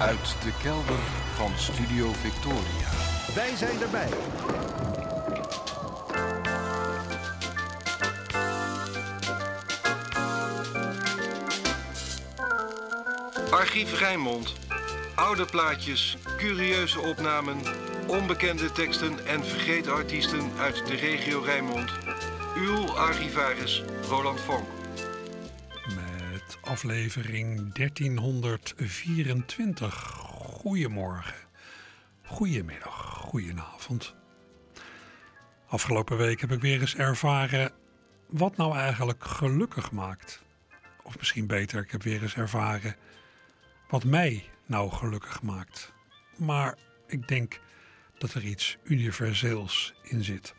Uit de kelder van Studio Victoria. Wij zijn erbij. Archief Rijnmond. Oude plaatjes, curieuze opnamen, onbekende teksten en vergeten artiesten uit de regio Rijnmond. Uw archivaris Roland Vonk. Met aflevering 1324. Goedemorgen, goedemiddag, goedenavond. Afgelopen week heb ik weer eens ervaren wat nou eigenlijk gelukkig maakt. Of misschien beter, ik heb weer eens ervaren wat mij nou gelukkig maakt. Maar ik denk dat er iets universeels in zit.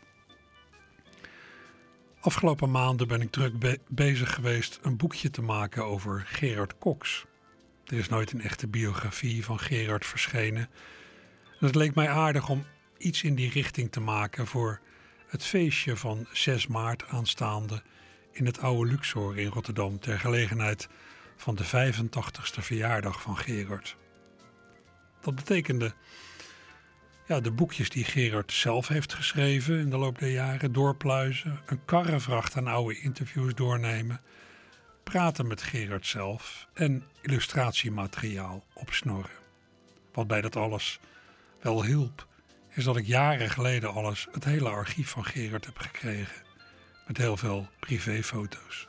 Afgelopen maanden ben ik druk bezig geweest een boekje te maken over Gerard Cox. Er is nooit een echte biografie van Gerard verschenen. En het leek mij aardig om iets in die richting te maken voor het feestje van 6 maart aanstaande in het Oude Luxor in Rotterdam ter gelegenheid van de 85ste verjaardag van Gerard. Dat betekende de boekjes die Gerard zelf heeft geschreven in de loop der jaren doorpluizen, een karrevracht aan oude interviews doornemen, praten met Gerard zelf en illustratiemateriaal opsnorren. Wat bij dat alles wel hielp, is dat ik jaren geleden het hele archief van Gerard heb gekregen, met heel veel privéfoto's.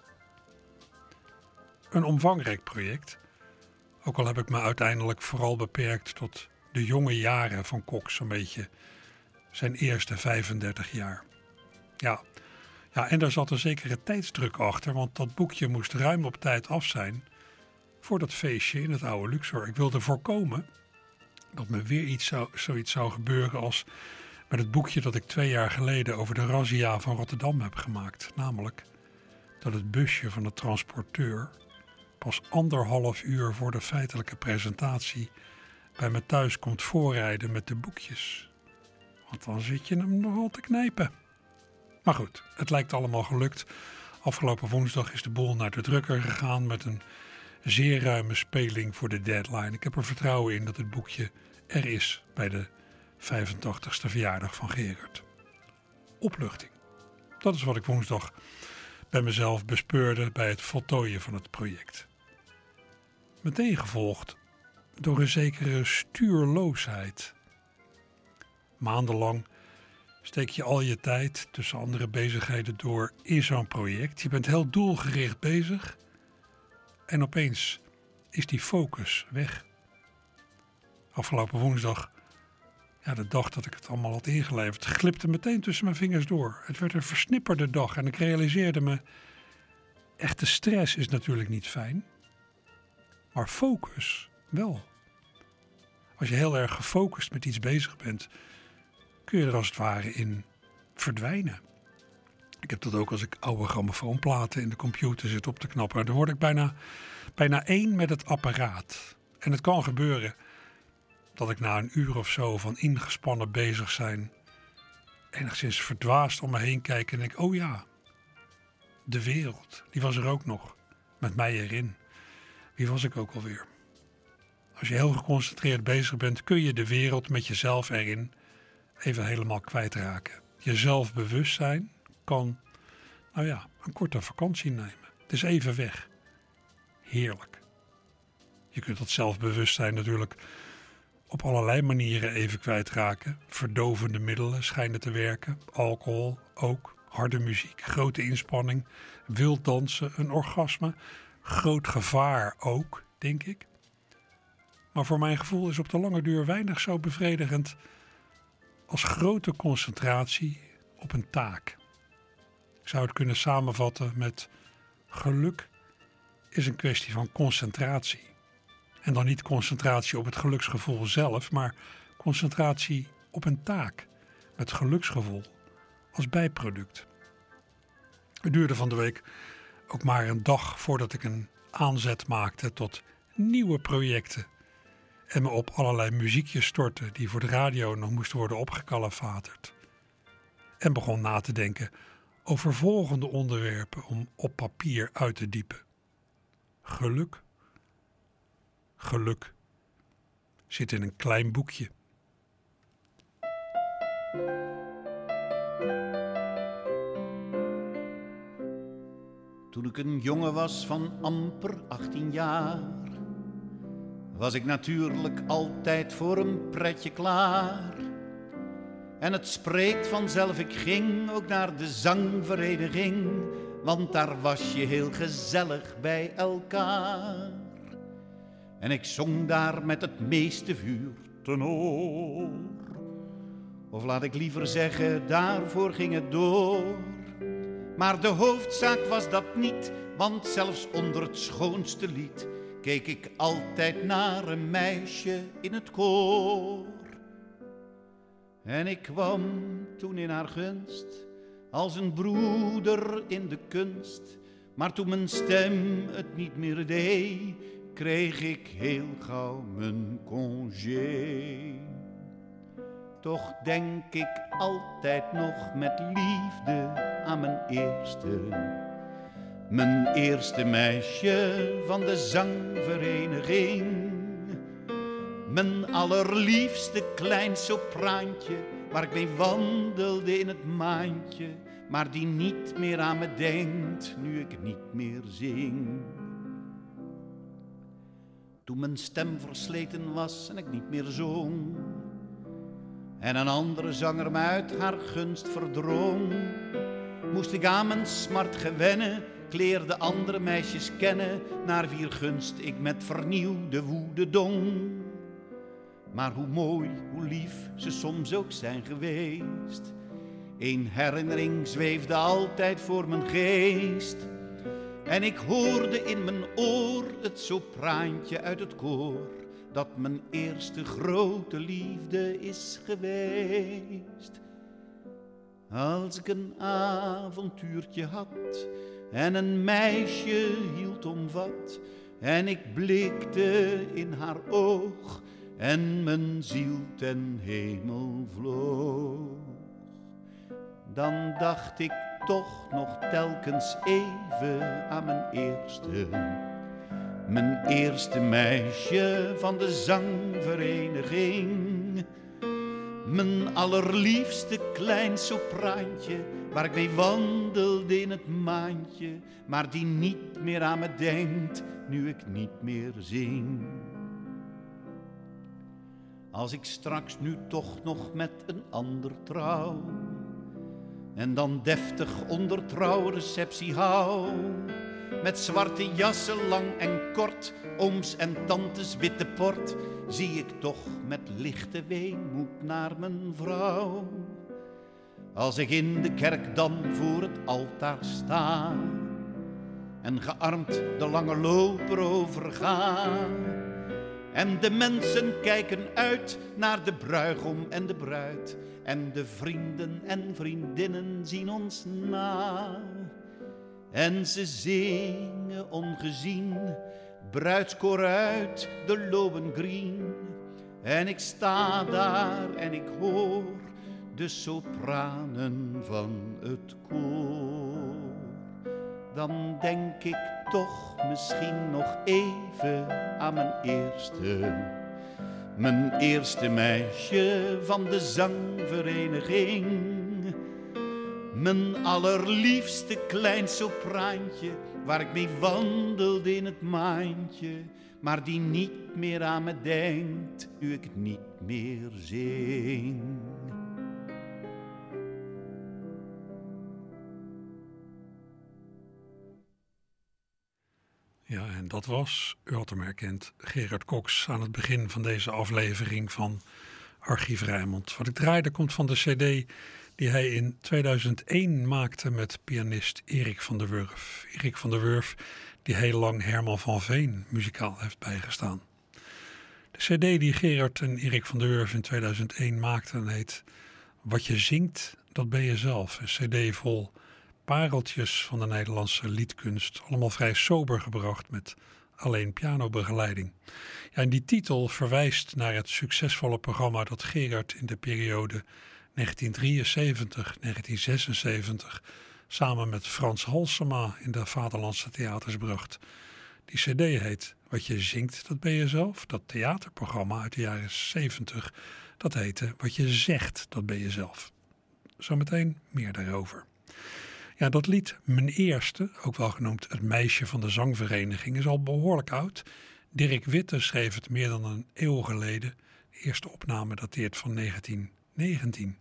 Een omvangrijk project, ook al heb ik me uiteindelijk vooral beperkt tot de jonge jaren van Cox, zo'n beetje zijn eerste 35 jaar. Ja, en daar zat een zekere tijdsdruk achter, want dat boekje moest ruim op tijd af zijn voor dat feestje in het Oude Luxor. Ik wilde voorkomen dat me weer zoiets zou gebeuren als met het boekje dat ik 2 jaar geleden over de razzia van Rotterdam heb gemaakt. Namelijk dat het busje van de transporteur pas 1,5 uur voor de feitelijke presentatie bij me thuis komt voorrijden met de boekjes. Want dan zit je hem nogal te knijpen. Maar goed, het lijkt allemaal gelukt. Afgelopen woensdag is de boel naar de drukker gegaan met een zeer ruime speling voor de deadline. Ik heb er vertrouwen in dat het boekje er is bij de 85ste verjaardag van Gerard. Opluchting. Dat is wat ik woensdag bij mezelf bespeurde bij het voltooien van het project. Meteen gevolgd door een zekere stuurloosheid. Maandenlang steek je al je tijd tussen andere bezigheden door in zo'n project. Je bent heel doelgericht bezig en opeens is die focus weg. Afgelopen woensdag, de dag dat ik het allemaal had ingeleverd, glipte meteen tussen mijn vingers door. Het werd een versnipperde dag en ik realiseerde me, echte stress is natuurlijk niet fijn, maar focus wel. Als je heel erg gefocust met iets bezig bent, kun je er als het ware in verdwijnen. Ik heb dat ook als ik oude grammofoonplaten in de computer zit op te knappen. Dan word ik bijna één met het apparaat. En het kan gebeuren dat ik na een uur of zo van ingespannen bezig zijn enigszins verdwaasd om me heen kijk en denk, oh ja, de wereld, die was er ook nog, met mij erin. Wie was ik ook alweer? Als je heel geconcentreerd bezig bent, kun je de wereld met jezelf erin even helemaal kwijtraken. Je zelfbewustzijn kan, een korte vakantie nemen. Het is even weg. Heerlijk. Je kunt dat zelfbewustzijn natuurlijk op allerlei manieren even kwijtraken. Verdovende middelen schijnen te werken. Alcohol ook. Harde muziek, grote inspanning. Wild dansen, een orgasme. Groot gevaar ook, denk ik. Maar voor mijn gevoel is op de lange duur weinig zo bevredigend als grote concentratie op een taak. Ik zou het kunnen samenvatten met geluk is een kwestie van concentratie. En dan niet concentratie op het geluksgevoel zelf, maar concentratie op een taak met geluksgevoel als bijproduct. Het duurde van de week ook maar een dag voordat ik een aanzet maakte tot nieuwe projecten en me op allerlei muziekjes stortte die voor de radio nog moesten worden opgekalefaterd. En begon na te denken over volgende onderwerpen om op papier uit te diepen. Geluk, geluk, zit in een klein boekje. Toen ik een jongen was van amper 18 jaar, was ik natuurlijk altijd voor een pretje klaar. En het spreekt vanzelf, ik ging ook naar de zangvereniging, want daar was je heel gezellig bij elkaar. En ik zong daar met het meeste vuur tenor. Of laat ik liever zeggen, daarvoor ging het door. Maar de hoofdzaak was dat niet, want zelfs onder het schoonste lied keek ik altijd naar een meisje in het koor. En ik kwam toen in haar gunst, als een broeder in de kunst. Maar toen mijn stem het niet meer deed, kreeg ik heel gauw mijn congé. Toch denk ik altijd nog met liefde aan mijn eerste meisje van de zangvereniging. Mijn allerliefste klein sopraantje, waar ik mee wandelde in het maantje, maar die niet meer aan me denkt, nu ik niet meer zing. Toen mijn stem versleten was en ik niet meer zong, en een andere zanger me uit haar gunst verdrong, moest ik aan mijn smart gewennen, ik leerde andere meisjes kennen, naar wier gunst ik met vernieuwde woede dong. Maar hoe mooi, hoe lief ze soms ook zijn geweest, een herinnering zweefde altijd voor mijn geest. En ik hoorde in mijn oor het sopraantje uit het koor, dat mijn eerste grote liefde is geweest. Als ik een avontuurtje had en een meisje hield omvat, en ik blikte in haar oog en mijn ziel ten hemel vloog, dan dacht ik toch nog telkens even aan mijn eerste meisje van de zangvereniging. Mijn allerliefste klein sopraantje, waar ik mee wandelde in het maantje, maar die niet meer aan me denkt, nu ik niet meer zing. Als ik straks nu toch nog met een ander trouw, en dan deftig onder trouwreceptie hou, met zwarte jassen lang en kort, ooms en tantes witte port, zie ik toch met lichte weemoed naar mijn vrouw. Als ik in de kerk dan voor het altaar sta, en gearmd de lange loper overga, en de mensen kijken uit naar de bruigom en de bruid, en de vrienden en vriendinnen zien ons na. En ze zingen ongezien bruidskoor uit de Lohengrin. En ik sta daar en ik hoor de sopranen van het koor. Dan denk ik toch misschien nog even aan mijn eerste meisje van de zangvereniging. Mijn allerliefste klein sopraantje, waar ik mee wandelde in het maantje, maar die niet meer aan me denkt, nu ik niet meer zing. Ja, en dat was, u had hem herkend, Gerard Cox aan het begin van deze aflevering van Archief Rijnmond. Wat ik draaide komt van de cd die hij in 2001 maakte met pianist Erik van der Wurf. Erik van der Wurf die heel lang Herman van Veen muzikaal heeft bijgestaan. De cd die Gerard en Erik van der Wurf in 2001 maakten heet Wat je zingt, dat ben je zelf. Een cd vol pareltjes van de Nederlandse liedkunst. Allemaal vrij sober gebracht met alleen pianobegeleiding. Ja, en die titel verwijst naar het succesvolle programma dat Gerard in de periode 1973-1976 samen met Frans Halsema in de Vaderlandse theaters bracht. Die cd heet Wat je zingt, dat ben je zelf. Dat theaterprogramma uit de jaren 70, dat heette Wat je zegt, dat ben je zelf. Zometeen meer daarover. Ja, dat lied Mijn Eerste, ook wel genoemd Het Meisje van de Zangvereniging, is al behoorlijk oud. Dirk Witte schreef het meer dan een eeuw geleden. De eerste opname dateert van 1919.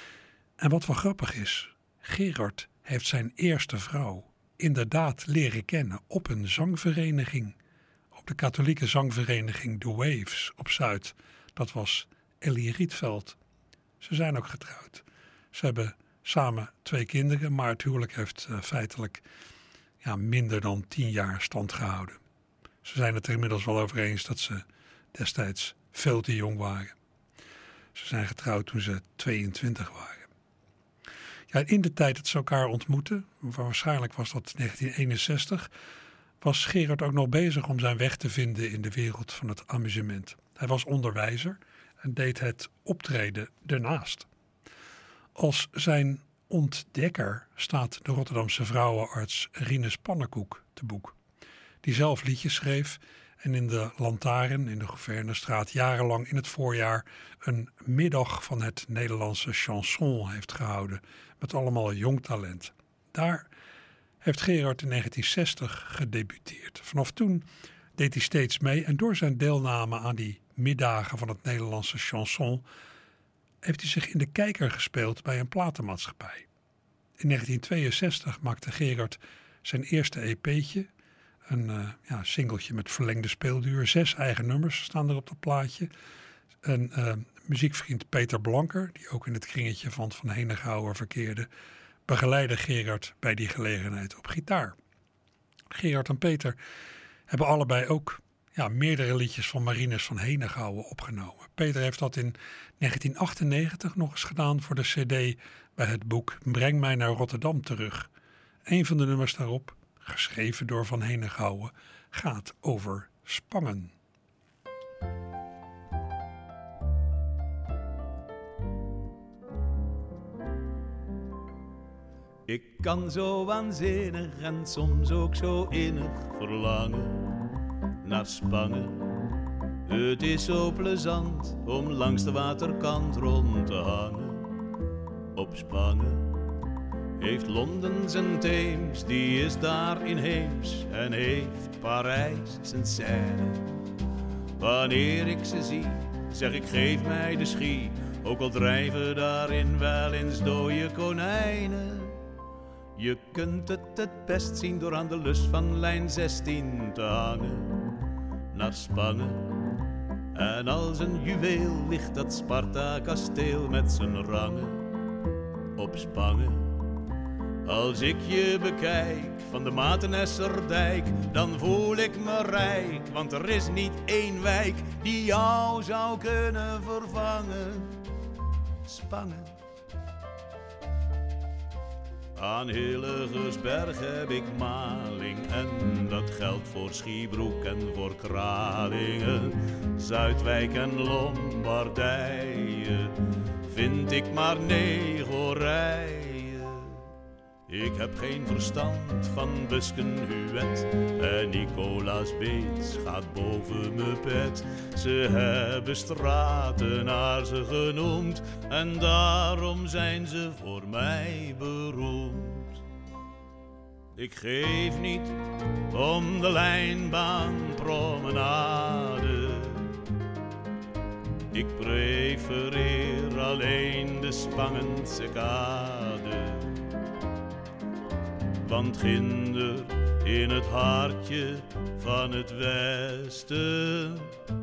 En wat wel grappig is, Gerard heeft zijn eerste vrouw inderdaad leren kennen op een zangvereniging. Op de katholieke zangvereniging The Waves op Zuid. Dat was Ellie Rietveld. Ze zijn ook getrouwd. Ze hebben samen 2 kinderen, maar het huwelijk heeft feitelijk minder dan 10 jaar stand gehouden. Ze zijn het er inmiddels wel over eens dat ze destijds veel te jong waren. Ze zijn getrouwd toen ze 22 waren. Ja, in de tijd dat ze elkaar ontmoetten, waarschijnlijk was dat 1961, was Gerard ook nog bezig om zijn weg te vinden in de wereld van het amusement. Hij was onderwijzer en deed het optreden ernaast. Als zijn ontdekker staat de Rotterdamse vrouwenarts Rinus Pannenkoek te boek, die zelf liedjes schreef en in de Lantaarn in de Gouvernestraat jarenlang in het voorjaar een middag van het Nederlandse chanson heeft gehouden met allemaal jong talent. Daar heeft Gerard in 1960 gedebuteerd. Vanaf toen deed hij steeds mee en door zijn deelname aan die middagen van het Nederlandse chanson heeft hij zich in de kijker gespeeld bij een platenmaatschappij. In 1962 maakte Gerard zijn eerste EP'tje, een singeltje met verlengde speelduur. 6 eigen nummers staan er op dat plaatje. En muziekvriend Peter Blanker, die ook in het kringetje van Henegouwen verkeerde, begeleidde Gerard bij die gelegenheid op gitaar. Gerard en Peter hebben allebei ook meerdere liedjes van Marinus van Henegouwen opgenomen. Peter heeft dat in 1998 nog eens gedaan voor de cd bij het boek Breng mij naar Rotterdam terug. Een van de nummers daarop, geschreven door Van Henegouwen, gaat over Spangen. Ik kan zo waanzinnig en soms ook zo innig verlangen naar Spangen. Het is zo plezant om langs de waterkant rond te hangen. Op Spangen heeft Londen zijn Theems, die is daar inheems. En heeft Parijs zijn Seine. Wanneer ik ze zie, zeg ik geef mij de schie. Ook al drijven daarin wel eens dode konijnen. Je kunt het best zien door aan de lus van lijn 16 te hangen. Naar Spangen. En als een juweel ligt dat Sparta-kasteel met zijn rangen. Op Spangen. Als ik je bekijk van de Matenesserdijk, dan voel ik me rijk. Want er is niet één wijk die jou zou kunnen vervangen. Spangen. Aan Hillegersberg heb ik maling en dat geldt voor Schiebroek en voor Kralingen. Zuidwijk en Lombardije vind ik maar negorijen. Ik heb geen verstand van Buskenhuet en Nicolaas Beets gaat boven mijn pet. Ze hebben straten naar ze genoemd en daarom zijn ze voor mij beroemd. Ik geef niet om de lijnbaanpromenade. Ik prefereer alleen de Spangense kade. Want ginder in het hartje van het westen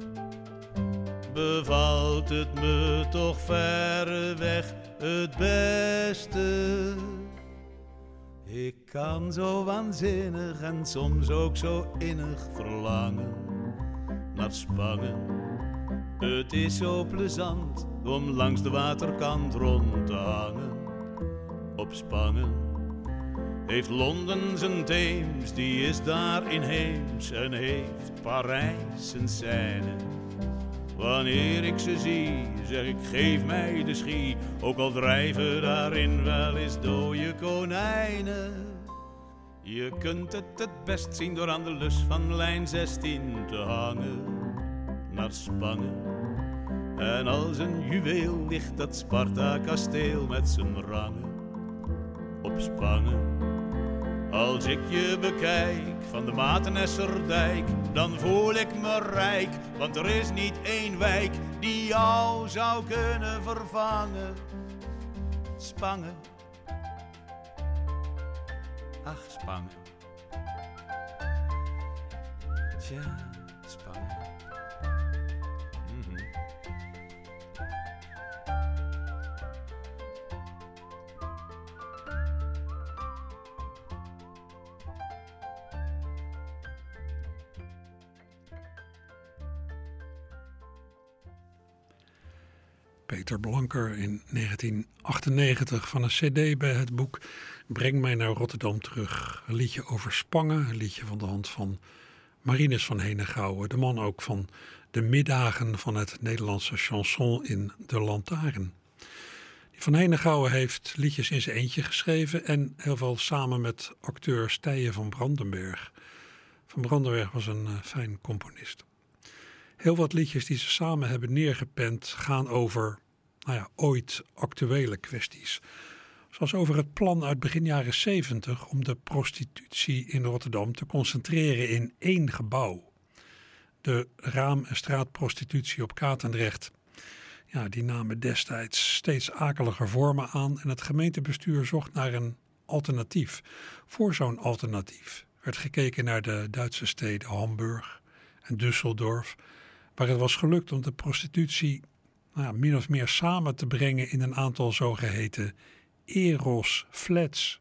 bevalt het me toch verreweg het beste. Ik kan zo waanzinnig en soms ook zo innig verlangen naar Spangen. Het is zo plezant om langs de waterkant rond te hangen. Op Spangen heeft Londen zijn Theems, die is daar inheems. En heeft Parijs zijn Seine. Wanneer ik ze zie, zeg ik geef mij de schie. Ook al drijven daarin wel eens dode konijnen. Je kunt het best zien door aan de lus van lijn 16 te hangen naar Spangen. En als een juweel ligt dat Sparta-kasteel met zijn rangen op Spangen. Als ik je bekijk van de Mathenesserdijk, dan voel ik me rijk, want er is niet één wijk die jou zou kunnen vervangen. Spangen. Ach, Spangen. Tja, Spangen. Peter Blanker in 1998 van een cd bij het boek Breng mij naar Rotterdam terug. Een liedje over Spangen, een liedje van de hand van Marinus van Henegouwen. De man ook van de middagen van het Nederlandse chanson in De Lantaarn. Die van Henegouwen heeft liedjes in zijn eentje geschreven en heel veel samen met acteur Stije van Brandenberg. Van Brandenberg was een fijn componist. Heel wat liedjes die ze samen hebben neergepend gaan over, ooit actuele kwesties. Zoals over het plan uit begin jaren 70 om de prostitutie in Rotterdam te concentreren in één gebouw. De raam- en straatprostitutie op Katendrecht. Ja, die namen destijds steeds akeliger vormen aan en het gemeentebestuur zocht naar een alternatief. Voor zo'n alternatief werd gekeken naar de Duitse steden Hamburg en Düsseldorf, waar het was gelukt om de prostitutie min of meer samen te brengen in een aantal zogeheten Eros-flats.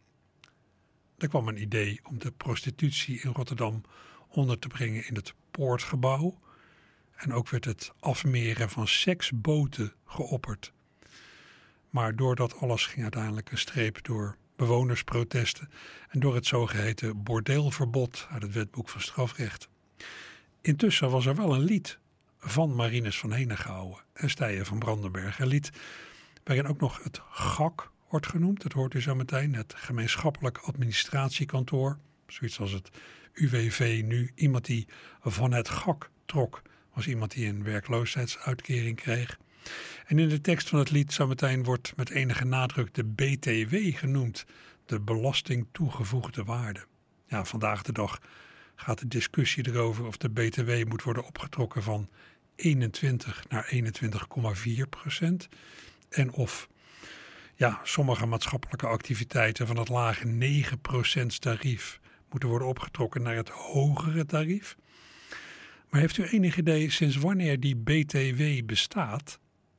Er kwam een idee om de prostitutie in Rotterdam onder te brengen in het Poortgebouw. En ook werd het afmeren van seksboten geopperd. Maar door dat alles ging uiteindelijk een streep door bewonersprotesten en door het zogeheten bordeelverbod uit het wetboek van strafrecht. Intussen was er wel een lied van Marinus van Henegouwen en Stije van Brandenberg. Een lied waarin ook nog het GAK wordt genoemd. Dat hoort u zo meteen, het gemeenschappelijk administratiekantoor. Zoiets als het UWV nu. Iemand die van het GAK trok was iemand die een werkloosheidsuitkering kreeg. En in de tekst van het lied zometeen wordt met enige nadruk de BTW genoemd. De belasting toegevoegde waarde. Ja, vandaag de dag gaat de discussie erover of de BTW moet worden opgetrokken van 21 naar 21,4%. En of sommige maatschappelijke activiteiten van het lage 9% tarief moeten worden opgetrokken naar het hogere tarief. Maar heeft u enig idee sinds wanneer die BTW bestaat?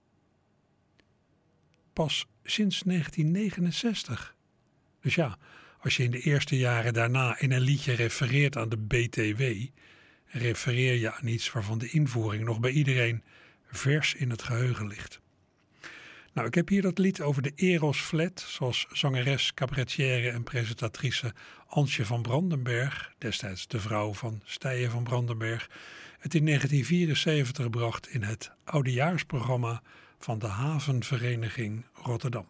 Pas sinds 1969. Dus ja, als je in de eerste jaren daarna in een liedje refereert aan de BTW, refereer je aan iets waarvan de invoering nog bij iedereen vers in het geheugen ligt. Nou, ik heb hier dat lied over de Eros-flat, zoals zangeres, cabaretière en presentatrice Ansje van Brandenberg, destijds de vrouw van Stije van Brandenberg, het in 1974 bracht in het oudejaarsprogramma van de Havenvereniging Rotterdam.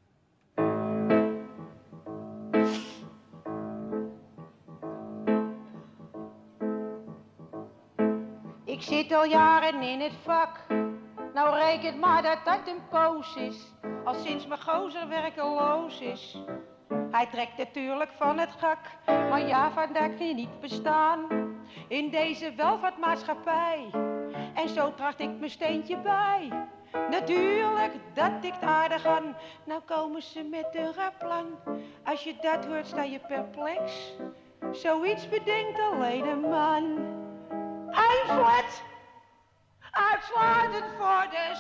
Ik zit al jaren in het vak, nou reken maar dat dat een poos is, al sinds mijn gozer werkeloos is. Hij trekt natuurlijk van het gak, maar ja, vandaag kun je niet bestaan in deze welvaartmaatschappij. En zo tracht ik mijn steentje bij. Natuurlijk, dat tikt aardig aan. Nou komen ze met een rapplan. Als je dat hoort, sta je perplex. Zoiets bedenkt alleen een man. Eindflat, uitsluitend voor de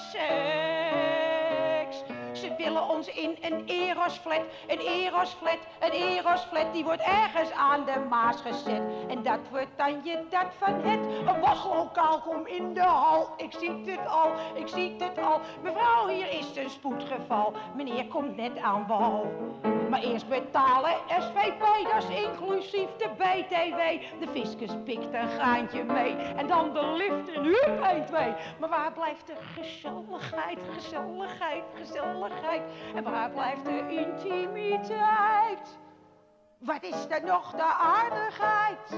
seks. Ze willen ons in een Eros-flat, een Eros-flat, een Eros-flat. Die wordt ergens aan de Maas gezet. En dat wordt dan je dat van het. Een wachtlokaal, kom in de hal. Ik zie het al, ik zie het al. Mevrouw, hier is een spoedgeval. Meneer komt net aan wal. Maar eerst betalen SVP, dat is inclusief de BTW. De fiscus pikt een graantje mee. En dan de lift en hup, 1, 2. Maar waar blijft de gezelligheid, gezelligheid, gezelligheid? En waar blijft de intimiteit? Wat is er nog de aardigheid?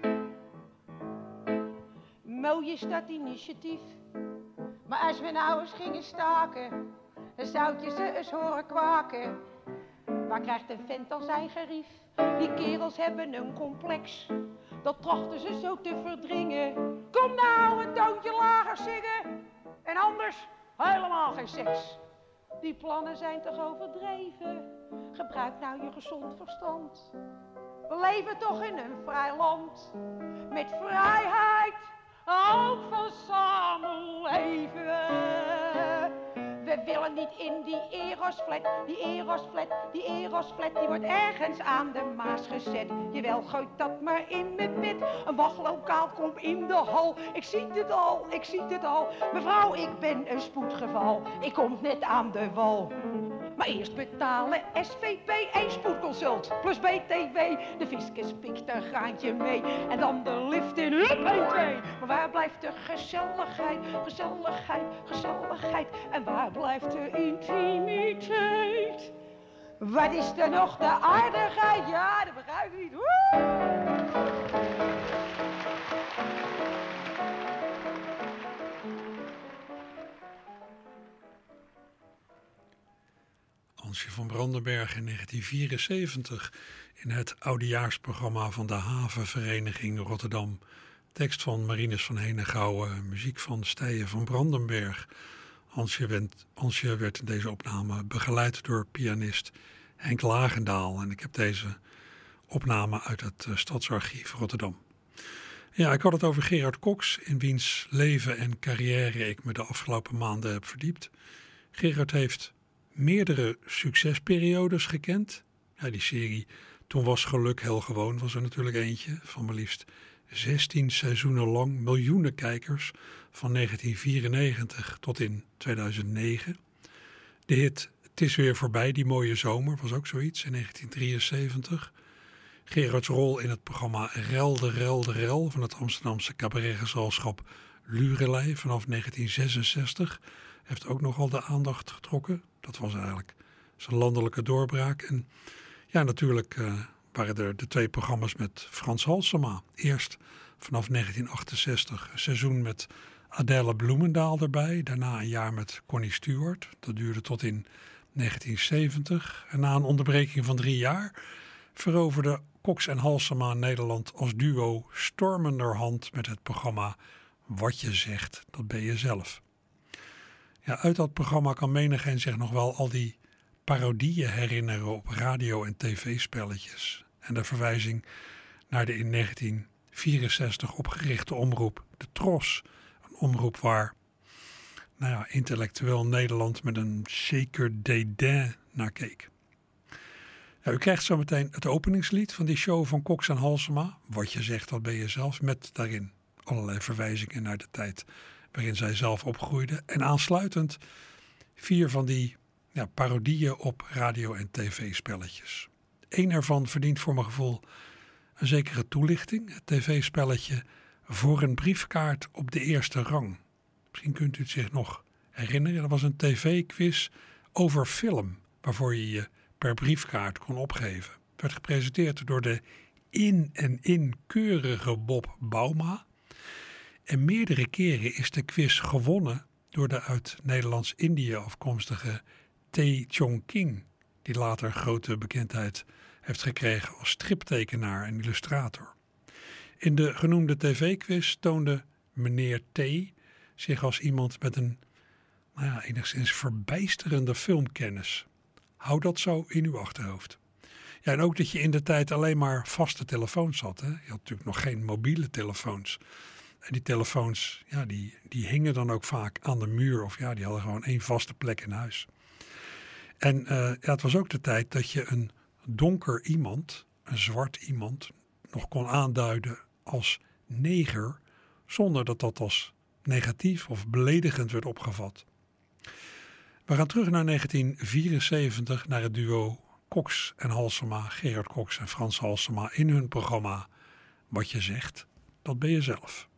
Mooi is dat initiatief. Maar als we nou eens gingen staken, dan zou je ze eens horen kwaken. Waar krijgt een vent dan zijn gerief? Die kerels hebben een complex. Dat trachten ze zo te verdringen. Kom nou een toontje lager zingen. En anders helemaal geen seks. Die plannen zijn toch overdreven? Gebruik nou je gezond verstand. We leven toch in een vrij land. Met vrijheid, ook van samenleven. We willen niet in die Erosflat. Die Erosflat, die wordt ergens aan de Maas gezet. Jawel, gooi dat maar in mijn bed. Een wachtlokaal komt in de hal. Ik zie het al. Mevrouw, ik ben een spoedgeval. Ik kom net aan de wal. Maar eerst betalen SVP, 1 spoedconsult plus BTW. De fiscus pikt een graantje mee. En dan de lift in, hup, 1, 2. Maar waar blijft de gezelligheid? En waar blijft de intimiteit? Wat is er nog de aardigheid? Ja, dat begrijp ik niet. Hansje van Brandenberg in 1974 in het oudejaarsprogramma van de Havenvereniging Rotterdam. Tekst van Marinus van Henegouwen, muziek van Stijen van Brandenberg. Hansje werd in deze opname begeleid door pianist Henk Lagendaal. En ik heb deze opname uit het Stadsarchief Rotterdam. Ja, ik had het over Gerard Cox, in wiens leven en carrière ik me de afgelopen maanden heb verdiept. Gerard heeft meerdere succesperiodes gekend. Ja, die serie Toen was geluk heel gewoon was er natuurlijk eentje van maar liefst 16 seizoenen lang, miljoenen kijkers van 1994 tot in 2009. De hit Het is weer voorbij, die mooie zomer was ook zoiets in 1973. Gerards rol in het programma Rel de Rel de Rel van het Amsterdamse cabaretgezelschap Lurelei vanaf 1966 heeft ook nogal de aandacht getrokken. Dat was eigenlijk zijn landelijke doorbraak. En ja, natuurlijk waren er de 2 programma's met Frans Halsema. Eerst vanaf 1968 een seizoen met Adèle Bloemendaal erbij. Daarna een jaar met Connie Stewart. Dat duurde tot in 1970. En na een onderbreking van 3 jaar veroverde Cox en Halsema Nederland als duo stormenderhand met het programma Wat je zegt, dat ben je zelf. Ja, uit dat programma kan menigeen zich nog wel al die parodieën herinneren op radio- en tv-spelletjes. En de verwijzing naar de in 1964 opgerichte omroep De Tros. Een omroep waar intellectueel Nederland met een zeker dédain naar keek. Ja, u krijgt zo meteen het openingslied van die show van Cox en Halsema. Wat je zegt, dat ben je zelf. Met daarin allerlei verwijzingen naar de tijd waarin zij zelf opgroeide. En aansluitend 4 van die parodieën op radio- en tv-spelletjes. 1 ervan verdient voor mijn gevoel een zekere toelichting. Het tv-spelletje Voor een briefkaart op de eerste rang. Misschien kunt u het zich nog herinneren. Dat was een tv-quiz over film, waarvoor je je per briefkaart kon opgeven. Het werd gepresenteerd door de in keurige Bob Bauma. En meerdere keren is de quiz gewonnen door de uit Nederlands-Indië afkomstige T. Chong King, die later grote bekendheid heeft gekregen als striptekenaar en illustrator. In de genoemde tv-quiz toonde meneer T. zich als iemand met een enigszins verbijsterende filmkennis. Hou dat zo in uw achterhoofd. Ja, en ook dat je in de tijd alleen maar vaste telefoons had. Hè? Je had natuurlijk nog geen mobiele telefoons. En die telefoons, die hingen dan ook vaak aan de muur. Of die hadden gewoon 1 vaste plek in huis. En het was ook de tijd dat je een donker iemand, een zwart iemand, nog kon aanduiden als neger, zonder dat dat als negatief of beledigend werd opgevat. We gaan terug naar 1974, naar het duo Cox en Halsema, Gerard Cox en Frans Halsema in hun programma Wat je zegt, dat ben je zelf.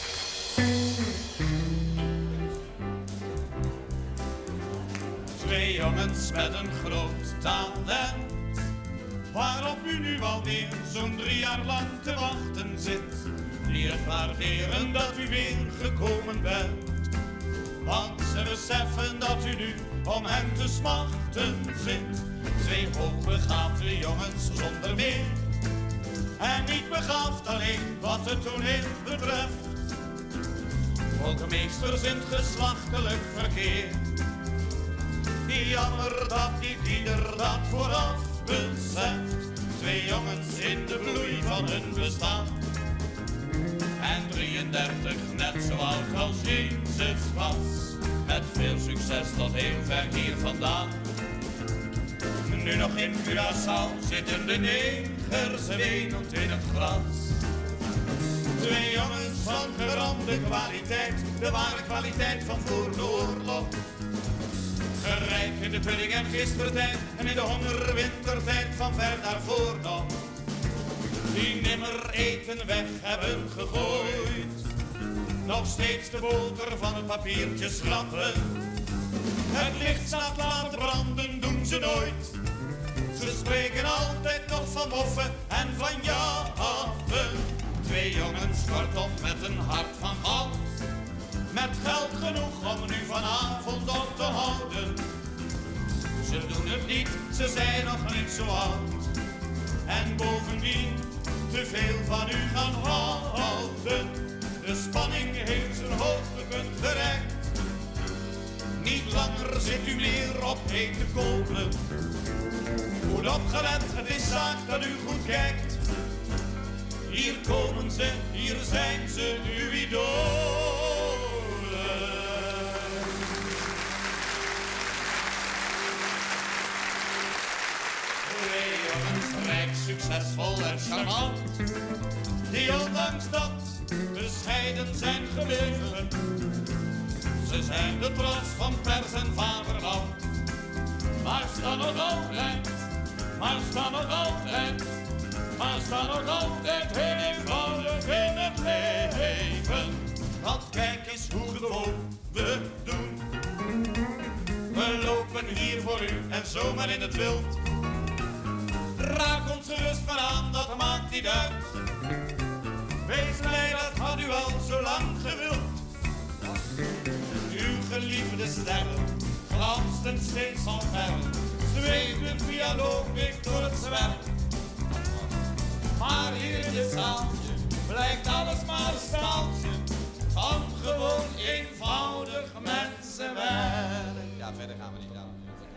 Twee jongens met een groot talent, waarop u nu alweer zo'n 3 jaar lang te wachten zit. Die het waarderen dat u weer gekomen bent, want ze beseffen dat u nu om hen te smachten zit. 2 hoogbegaafde jongens zonder meer, en niet begaafd alleen wat het toneel betreft. Ook meesters in het geslachtelijk verkeer. Jammer dat niet ieder dat vooraf beseft. 2 jongens in de bloei van hun bestaan, en 33 net zo oud als Jezus was, met veel succes tot heel ver hier vandaan. Nu nog in Curaçao zitten de negers wenend in het gras. 2 jongens van gerande kwaliteit, de ware kwaliteit van voor de oorlog. Rijk in de pudding en gistertijd, en in de hongerwintertijd van ver daarvoor nog. Die nimmer eten weg hebben gegooid, nog steeds de boter van het papiertje schrappen. Het licht staat laten branden, doen ze nooit. Ze spreken altijd nog van moffen en van jagen. 2 jongens kortom met een hart van goud, met geld genoeg om nu vanavond op te houden. Ze doen het niet, ze zijn nog niet zo oud, en bovendien te veel van u gaan houden. De spanning heeft zijn hoogtepunt bereikt. Niet langer zit u meer op hete kolen. Goed opgelet, het is zaak dat u goed kijkt. Hier komen ze, hier zijn ze, uw idolen. 2 jongens, rijk, succesvol en charmant, die ondanks dat bescheiden zijn gebleven. Ze zijn de trots van pers en vaderland, maar staan nog altijd, maar staan nog altijd, maar staan nog altijd heel eenvoudig in het leven. Want kijk eens hoe gewoon we doen. We lopen hier voor u en zomaar in het wild. Raak ons gerust maar aan, dat maakt niet uit. Wees blij, dat had u al zo lang gewild. Uw geliefde sterren glansten steeds van ver, zweefden via loopweg door het zwerk. Maar hier in dit zaaltje blijkt alles maar een staaltje van gewoon eenvoudig mensenwerk. Ja, verder gaan we niet aan.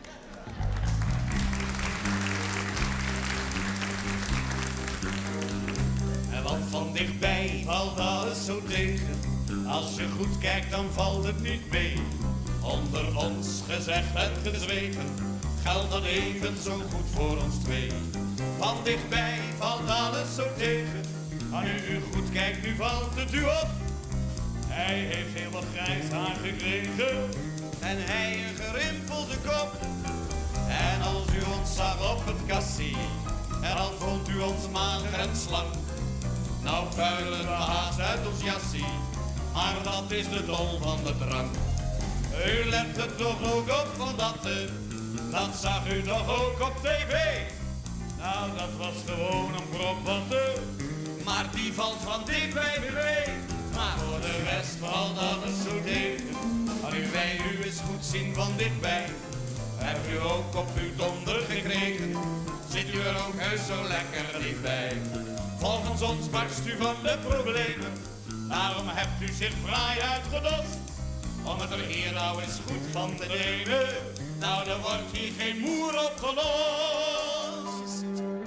Want van dichtbij valt alles zo tegen. Als je goed kijkt dan valt het niet mee. Onder ons gezegd en gezwegen geldt dat even zo goed voor ons 2. Van dichtbij valt alles zo tegen. Als u goed kijkt, nu valt het u op. Hij heeft heel wat grijs haar gekregen en hij een gerimpelde kop. En als u ons zag op het kassie, en dan vond u ons mager en slank. Nou puilen we haast uit ons jassie, maar dat is de dol van de drank. U let er toch ook op van dat zag u toch ook op tv. Nou, dat was gewoon een prop van maar die valt van dichtbij weer mee. Maar voor de rest valt alles zo tegen. Maar nu wij u eens goed zien van dichtbij, hebt u ook op uw donder gekregen. Zit u er ook heus zo lekker dichtbij. Volgens ons barst u van de problemen, daarom hebt u zich fraai uitgedost. Om het er hier nou eens goed van te nemen, nou dan wordt hier geen moer opgelost.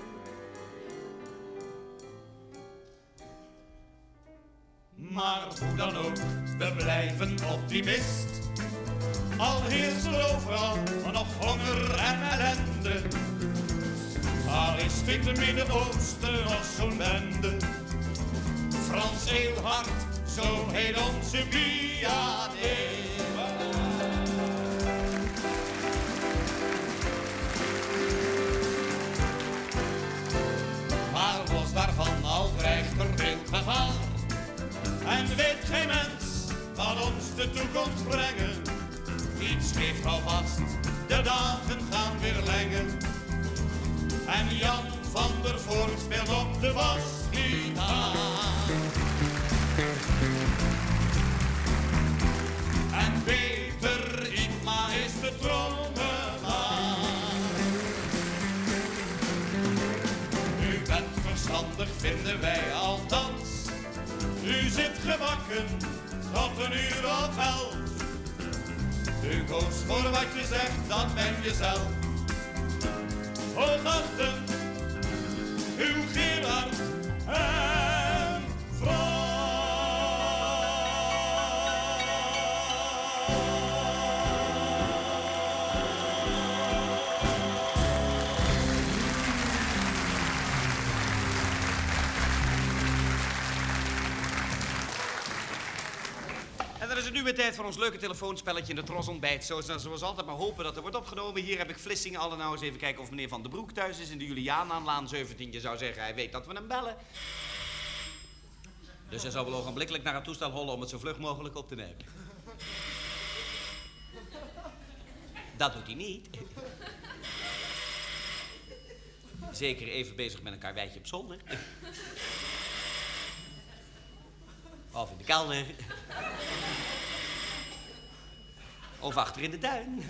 Maar hoe dan ook, we blijven optimist. Al heerst er overal nog honger en ellende. Al is het in het Midden-Oosten nog zo'n bende. Frans Eelhart, zo heet onze pianist. Maar los daarvan al dreigt er veel gevaar. En weet geen mens wat ons de toekomst brengen. Iets geeft alvast de dagen gaan weer lengen. En Jan van der Voort speelt op de basgitaar. En Peter Iepma is de trommelaar. U bent verstandig, vinden wij althans. U zit gebakken tot 11:00. U koos voor wat je zegt, dat ben je zelf. Hoogachtend, uw Gerard en Frans. En dan is het nu weer tijd voor ons leuke telefoonspelletje in de Trosontbijt. Zoals altijd maar hopen dat er wordt opgenomen. Hier heb ik Vlissingen. Alle nou eens even kijken of meneer Van den Broek thuis is in de Julianaanlaan 17. Je zou zeggen, hij weet dat we hem bellen. Dus hij zou wel ogenblikkelijk naar het toestel hollen om het zo vlug mogelijk op te nemen. Dat doet hij niet. Zeker even bezig met een karweitje op zolder. Of in de kelder. Of achter in de tuin.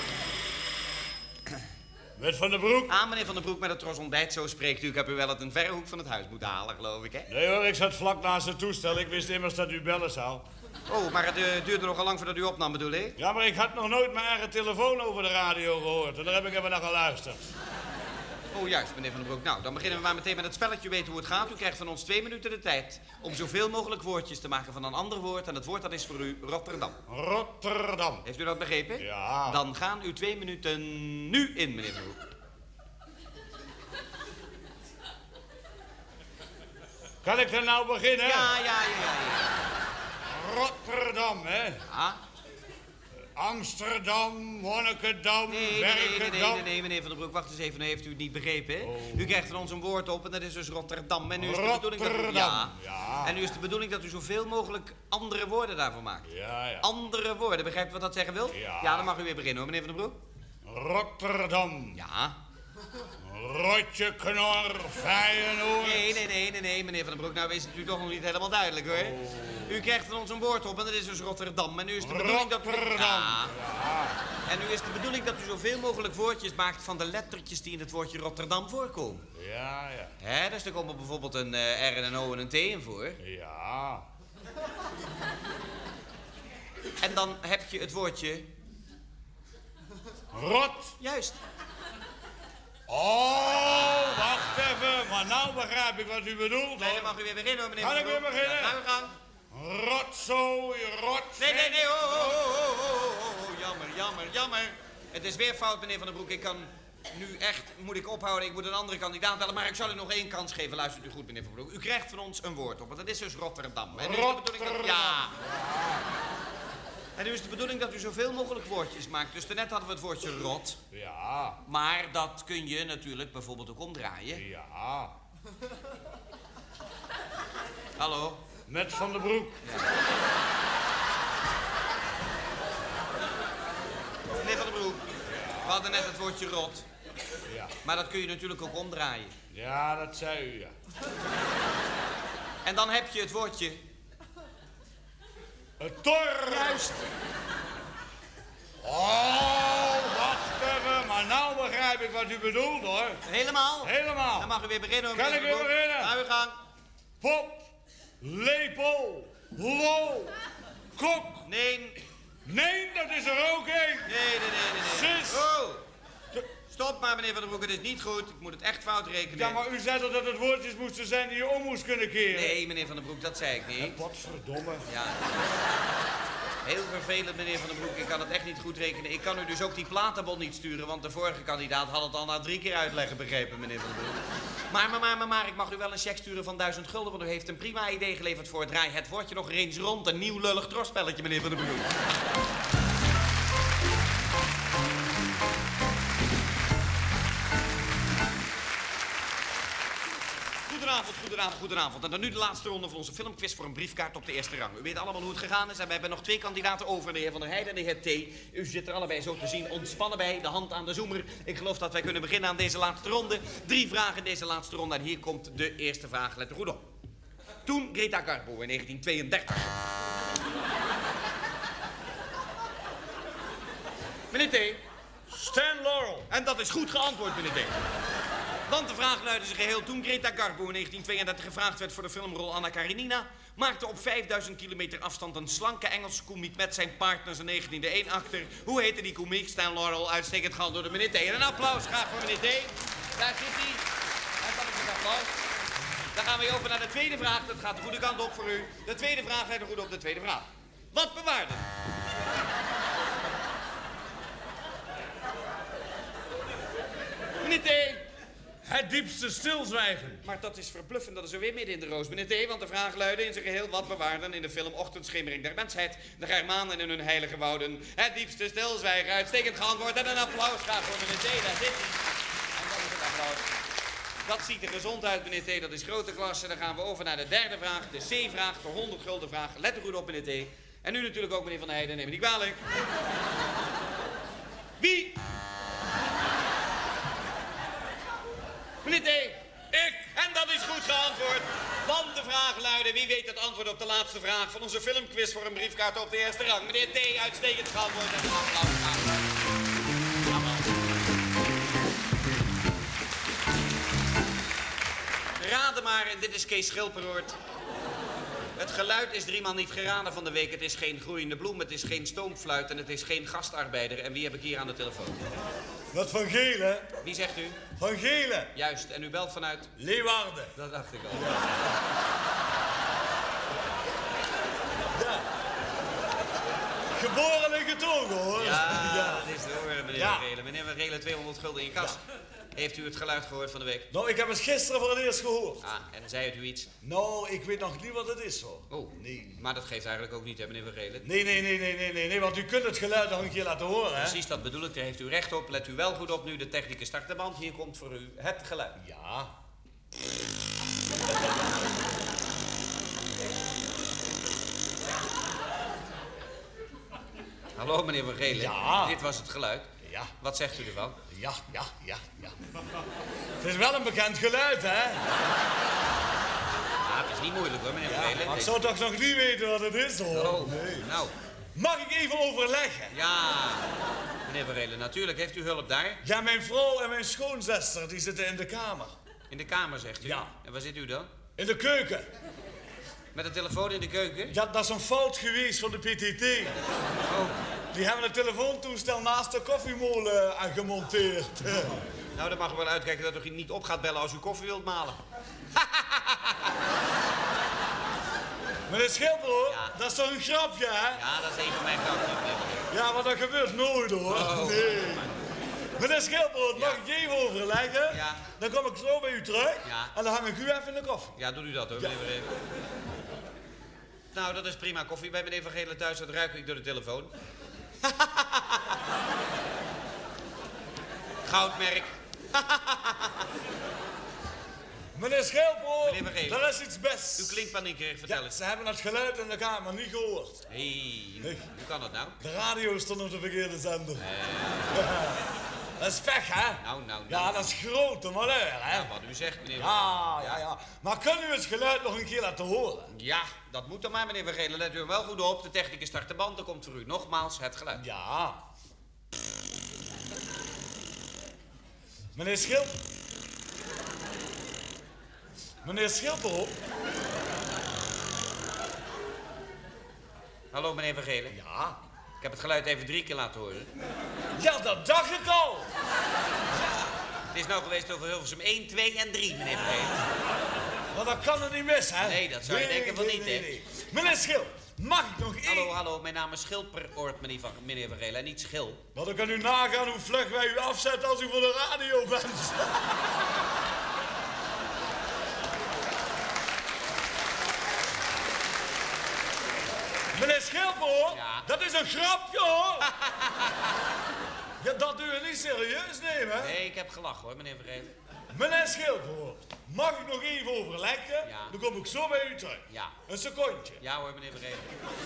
Met Van den Broek? Ah, meneer Van den Broek met het Trosontbijt, zo spreekt u. Ik heb u wel uit een verre hoek van het huis moeten halen, geloof ik, hè? Nee hoor, ik zat vlak naast het toestel. Ik wist immers dat u bellen zou. Oh, maar het duurde nogal lang voordat u opnam, bedoel ik? Ja, maar ik had nog nooit mijn eigen telefoon over de radio gehoord. En daar heb ik even naar geluisterd. Oh, juist, meneer Van den Broek. Nou, dan beginnen we maar meteen met het spelletje. U weet hoe het gaat. U krijgt van ons 2 minuten de tijd om zoveel mogelijk woordjes te maken van een ander woord. En het woord dat is voor u Rotterdam. Rotterdam. Heeft u dat begrepen? Ja. Dan gaan uw 2 minuten nu in, meneer Van den Broek. Kan ik er nou beginnen? Ja. Rotterdam, hè? Ja. Amsterdam, Monnikendam, Werkendam. Nee, meneer Van den Broek, wacht eens even, nu heeft u het niet begrepen, hè? U krijgt van ons een woord op en dat is dus Rotterdam. En nu is de bedoeling dat u, ja. En nu is de bedoeling dat u zoveel mogelijk andere woorden daarvan maakt. Ja. Andere woorden, begrijpt u wat dat zeggen wil? Ja. Dan mag u weer beginnen, hoor, meneer Van den Broek. Rotterdam. Ja. Rotje, knor, Feyenoord. Nee, meneer Van den Broek, nou is het u toch nog niet helemaal duidelijk, hoor. U krijgt van ons een woord op en dat is dus Rotterdam. En nu is de bedoeling dat u... Ja. En nu is de bedoeling dat u zoveel mogelijk woordjes maakt van de lettertjes die in het woordje Rotterdam voorkomen. Ja. Hè, dus er komen bijvoorbeeld een R en een O en een T in voor. Ja. En dan heb je het woordje... Rot. Juist. Oh, wacht even. Maar nou begrijp ik wat u bedoelt, hoor. Nee, dan mag u weer beginnen, hoor, meneer Kan Van den ik Broek. weer beginnen? Ja, gaan we gaan. Rotzooi, rot. Nee, jammer. Het is weer fout, meneer Van den Broek. Ik kan nu echt, moet ik ophouden, ik moet een andere kandidaat bellen, maar ik zal u nog 1 kans geven. Luistert u goed, meneer Van den Broek. U krijgt van ons een woord op, want dat is dus Rotterdam. En nu is de bedoeling dat... Ja. En nu is de bedoeling dat u zoveel mogelijk woordjes maakt. Dus daarnet hadden we het woordje rot. Ja. Maar dat kun je natuurlijk bijvoorbeeld ook omdraaien. Ja. Hallo? Met Van den Broek. Meneer Van den Broek, we hadden net het woordje rot. Ja. Maar dat kun je natuurlijk ook omdraaien. Ja, dat zei u, ja. En dan heb je het woordje... Tor. Juist. Oh, wacht even. Maar nou begrijp ik wat u bedoelt, hoor. Helemaal? Helemaal. Dan mag u weer beginnen. Kan ik weer beginnen? Ga uw gang. Pop, lepel, lo, kok. Nee, dat is er ook één. Nee. Sis. Oh. Stop maar, meneer Van den Broek. Het is niet goed. Ik moet het echt fout rekenen. Ja, maar u zei toch dat het woordjes moesten zijn die je om moest kunnen keren? Nee, meneer Van den Broek, dat zei ik niet. Potverdomme. Ja. Heel vervelend, meneer Van den Broek. Ik kan het echt niet goed rekenen. Ik kan u dus ook die platenbon niet sturen, want de vorige kandidaat had het al na 3 keer uitleggen begrepen, meneer Van den Broek. Maar, ik mag u wel een cheque sturen van 1000 gulden, want u heeft een prima idee geleverd voor het draai. Het woordje nog eens rond, een nieuw lullig trosspelletje, meneer Van den Broek. goedenavond. En dan nu de laatste ronde van onze filmquiz voor een briefkaart op de eerste rang. U weet allemaal hoe het gegaan is en we hebben nog 2 kandidaten over. De heer Van der Heijden en de heer T. U zit er allebei zo te zien ontspannen bij, de hand aan de zoemer. Ik geloof dat wij kunnen beginnen aan deze laatste ronde. 3 vragen in deze laatste ronde en hier komt de eerste vraag. Let er goed op. Toen Greta Garbo in 1932. Meneer T. Stan Laurel. En dat is goed geantwoord, meneer T. Want de vraag luidde zich geheel toen Greta Garbo in 1932 gevraagd werd voor de filmrol Anna Karenina, maakte op 5000 kilometer afstand een slanke Engelse komiek met zijn partner zijn 19e eenakter. Hoe heette die komiek? Stan Laurel, uitstekend geantwoord door meneer T. En een applaus graag voor meneer T. Daar zit hij. En dat is het applaus. Dan gaan we over naar de tweede vraag. Dat gaat de goede kant op voor u. De tweede vraag gaat er goed op, de tweede vraag. Wat bewaarde? Meneer T. Het diepste stilzwijgen. Maar dat is verbluffend, dat is er weer midden in de roos, meneer T. Want de vraag luidde in zijn geheel: wat bewaarden in de film Ochtendschemering der Mensheid de Germanen in hun heilige wouden? Het diepste stilzwijgen, uitstekend geantwoord. En een applaus graag voor meneer T. Daar zit hij. En dat is het applaus. Dat ziet er gezond uit, meneer T. Dat is grote klasse. Dan gaan we over naar de derde vraag, de C-vraag, de 100 gulden vraag. Let er goed op, meneer T. En nu natuurlijk ook meneer Van der Heijden, neem me niet kwalijk. Wie? Meneer T. Ik. En dat is goed geantwoord. Want de vraag luidde: wie weet het antwoord op de laatste vraag van onze filmquiz voor een briefkaart op de eerste rang? Meneer T. Uitstekend geantwoord en een applaus. Raden maar, en dit is Kees Schilperoort. Het geluid is 3 maal niet geraden van de week. Het is geen groeiende bloem, het is geen stoomfluit en het is geen gastarbeider. En wie heb ik hier aan de telefoon? Dat Van Gelen. Wie zegt u? Van Gelen. Juist, en u belt vanuit? Leeuwarden. Dat dacht ik al. Ja. Geboren en getogen, hoor. Ja, dat is te horen, meneer Ja. Van Gelen. Meneer Van Gelen, 200 gulden in je kas. Heeft u het geluid gehoord van de week? Nou, ik heb het gisteren voor het eerst gehoord. Ah, en zei het u iets? Nou, ik weet nog niet wat het is, hoor. Oh, Nee. maar dat geeft eigenlijk ook niet, hè, meneer Van Gelen? Nee, want u kunt het geluid nog een keer laten horen, hè? Precies, dat bedoel ik. Daar heeft u recht op. Let u wel goed op nu. De technicus start de band. Hier komt voor u het geluid. Ja. Hallo, meneer Van Gelen. Ja. Dit was het geluid. Ja. Wat zegt u ervan? Ja. Het is wel een bekend geluid, hè? Ja, het is niet moeilijk hoor, meneer Van Gelen. Maar ik zou toch nog niet weten wat het is, hoor. Oh, nou. Mag ik even overleggen? Ja, meneer Van Gelen, natuurlijk. Heeft u hulp daar? Ja, mijn vrouw en mijn schoonzuster, die zitten in de kamer. In de kamer, zegt u? Ja. En waar zit u dan? In de keuken. Met een telefoon in de keuken? Ja, dat is een fout geweest van de PTT. Oh. Die hebben het telefoontoestel naast de koffiemolen gemonteerd. Nou, dan mag u wel uitkijken dat u niet op gaat bellen als u koffie wilt malen. Meneer Schilper, Ja. dat is toch een grapje, hè? Ja, dat is een van mijn grapjes, meneer Van Gelen. Ja, maar dat gebeurt nooit, hoor. Oh. Nee. Meneer Schilper, mag ik even overleggen? Ja. Dan kom ik zo bij u terug. Ja. En dan hang ik u even in de koffie. Ja, doet u dat hoor, meneer Van Gelen. Nou, dat is prima. Koffie bij meneer Van Gelen thuis, dat ruik ik door de telefoon. Goudmerk. Meneer Schilper, Meneer Van Gelen. er is iets best. U klinkt paniekerig, vertel Ja, eens. ze hebben het geluid in de kamer niet gehoord. Hey, Nee. hoe kan dat nou? De radio stond op de verkeerde zender. Ja. Dat is pech, hè? Nou. Ja, dat is grote malheur, hè? Ja, wat u zegt, meneer Van Gelen. Ja. Maar kan u het geluid nog een keer laten horen? Ja, dat moet dan maar, meneer Van Gelen. Let u er wel goed op. De technicus start de band. Dan komt voor u nogmaals het geluid. Ja. Meneer Schilper. Meneer Schilper. Hallo, meneer Van Gelen. Ja. Ik heb het geluid even 3 keer laten horen. Ja, dat dacht ik al. Het is nou geweest over Hilversum 1, 2 en 3, meneer Van Gelen. Maar dat kan er niet mis, hè? Nee, dat zou je denken van niet, hè? Meneer Schil, mag ik nog één? Hallo, mijn naam is Schilperoort, meneer Van Gelen, en niet Schil. Maar dan kan u nagaan hoe vlug wij u afzetten als u voor de radio bent. Meneer Schilper, Ja. dat is een grapje, hoor. Ja, dat u het niet serieus nemen, hè? Nee, ik heb gelachen hoor, meneer Van Gelen. Meneer Schilvoort, mag ik nog even overleggen? Ja. Dan kom ik zo bij u terug. Ja. Een secondje. Ja hoor, meneer Vergelen.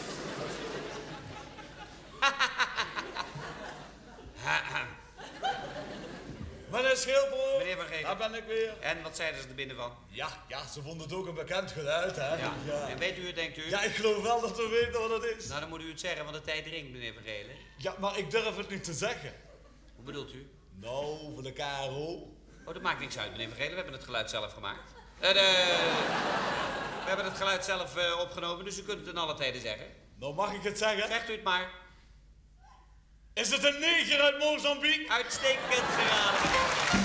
Meneer Schilvoort, Meneer Vergelen. daar ben ik weer. En wat zeiden ze er binnen van? Ja, ze vonden het ook een bekend geluid, hè? Ja. Ja. En weet u het, denkt u? Ja, ik geloof wel dat we weten wat het is. Nou, dan moet u het zeggen, want de tijd dringt, meneer Vergelen. Ja, maar ik durf het niet te zeggen. Hoe bedoelt u? Nou, voor de KRO. Oh, dat maakt niks uit, meneer Vergelen. We hebben het geluid zelf gemaakt. We hebben het geluid zelf opgenomen, dus u kunt het in alle tijden zeggen. Nou, mag ik het zeggen? Zegt u het maar. Is het een neger uit Mozambique? Uitstekend geraden.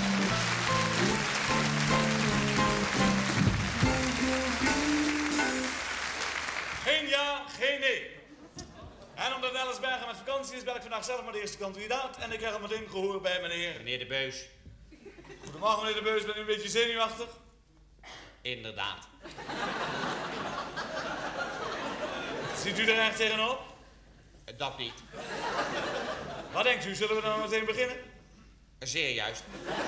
Geen ja, geen nee. En omdat Alice Berger met vakantie is, ben ik vandaag zelf maar de eerste kandidaat. En ik heb al meteen gehoord bij meneer. Meneer De Beus. Goedemorgen, meneer De Beus. Bent u een beetje zenuwachtig? Inderdaad. Ziet u er echt tegenop? Dat niet. Wat denkt u? Zullen we dan meteen beginnen? Zeer juist.